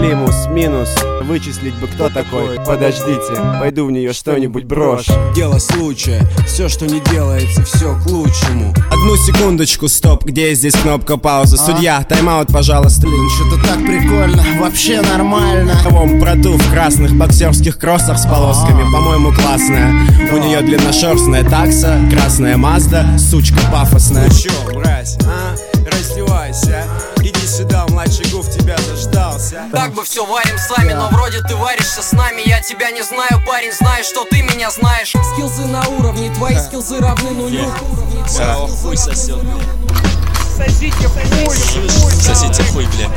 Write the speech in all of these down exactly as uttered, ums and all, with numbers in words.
Слимус, минус, вычислить бы кто такой. Подождите, пойду в нее что-нибудь брошу. Дело случая, все, что не делается, все к лучшему. Одну секундочку, стоп, где здесь кнопка паузы? Судья, тайм-аут, пожалуйста. Блин, что-то так прикольно, вообще нормально. Вон проту в красных боксерских кроссах с полосками, по-моему, классная. У нее длинношерстная такса, красная Мазда, сучка пафосная. Ну чё, брась, а? Раздевайся, иди сюда, младший Гуф тебя заждался. Так бы все варим сами, но вроде ты варишься с нами. Я тебя не знаю, парень, знаешь, что ты меня знаешь. Скиллзы на уровне, твои скиллзы равны нулю. О, хуй сосет. Сосите хуй, Сосите хуй, бля.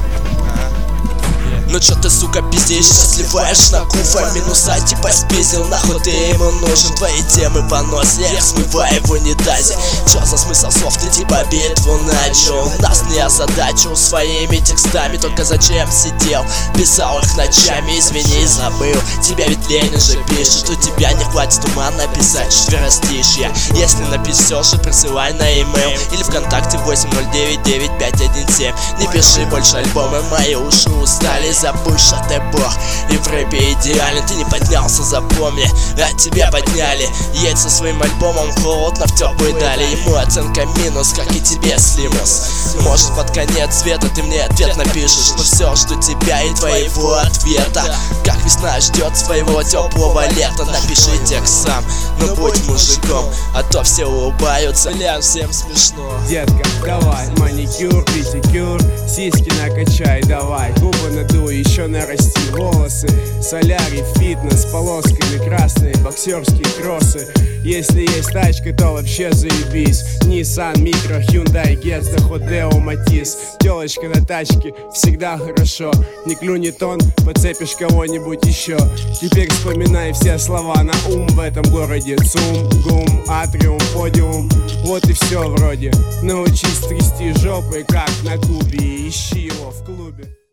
Ну чё ты, сука, пиздишь, сливаешь на куфа минуса, типа спиздил, нахуй ты ему нужен. Твои темы понос, я их смываю в унитазе. Чё за смысл слов, ты типа битву начал? Нас не озадачил своими текстами, только зачем сидел, писал их ночами, извини, забыл. Тебя ведь Ленин же пишет, у тебя не хватит ума написать четверостишья. Если напишешь, присылай на e-mail или ВКонтакте восемь ноль девять девять пять один семь. Не пиши больше альбомы, мои уши устали. Забудь, что ты бог, и в рэпе идеален. Ты не поднялся, запомни, а тебя подняли. Едь со своим альбомом холодно в теплые дали. Ему оценка минус, как и тебе, Слимус. Может, под конец света ты мне ответ напишешь, но все, жду тебя и твоего ответа. Как весна ждет своего теплого лета. Напиши текст сам, но будь мужиком, а то все улыбаются, ля, всем смешно. Детка, давай, маникюр, педикюр, сиськи накачай, давай, губы надуй, еще нарасти волосы. Солярий, фитнес, полосками красные, боксерские кроссы. Если есть тачка, то вообще заебись. Nissan Micro, Hyundai, Gezda, Hodeo, Matiz. Телочка на тачке, всегда хорошо. Не клюнет тон, подцепишь кого-нибудь еще. Теперь вспоминай все слова на ум в этом городе. Цум, гум, атриум, подиум. Вот и все вроде. Научись трясти жопой, как на Кубе, и ищи его в клубе.